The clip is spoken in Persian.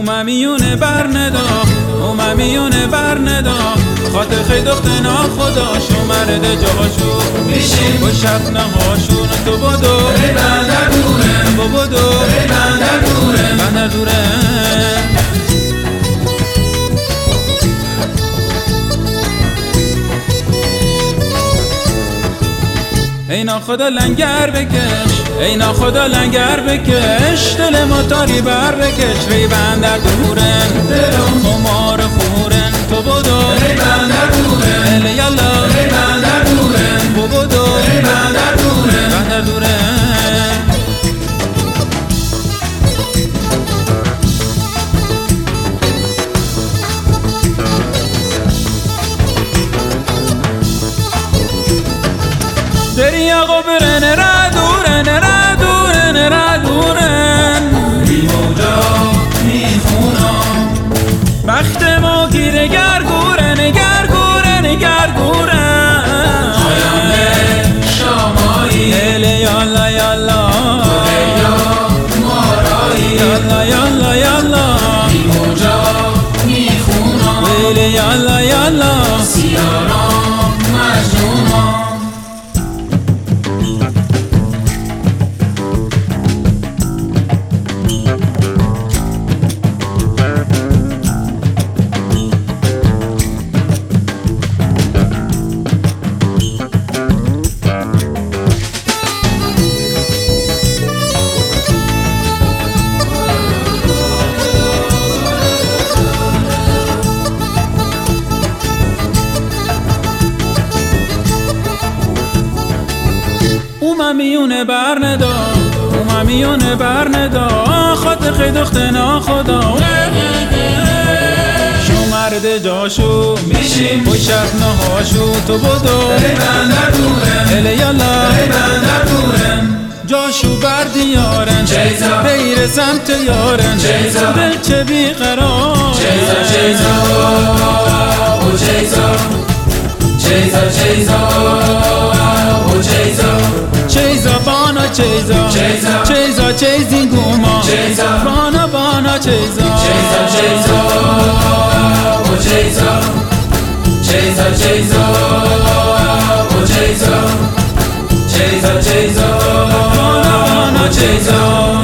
میونه بر ندا میونه بر ندا خاطر خیلی دختنا خدا شو مرد جاشو میشیم با شب نهاشون تو بدو بندر دوره تو بدو بندر دوره بندر دوره ای ناخدا لنگر بکش ای ناخدا لنگر بکش دل ما تاری بر بکش ری بندر دورن دلم خمار خورن تو بدو ری بندر دورن اله یالا ری بندر دورن تو بدو ری بندر دورن بندر دورن دریا قبرن را دورن را دورن را دورن بی موجا میخونم بخت ما گیره گرگورن گرگورن گرگورن پایان شامایی اله یالا یالا دریا مارایی یالا یالا یالا بی موجا میخونم اله یالا یالا سیارام مجنونم میونه بر ندا میونه بر ندا خاطر خیلی دختنا خدا شو مرد جاشو میشیم با شب نهاشو تو بدو بندر دورن اله یالا بندر دورن جاشو بر دیارن بیر سمت یارن دل چه بیقرار چیزا او چیزا چیزا چیزا بانا چیزا چیزا چیزی گوما بانا چیزا او چیزا بانا چیزا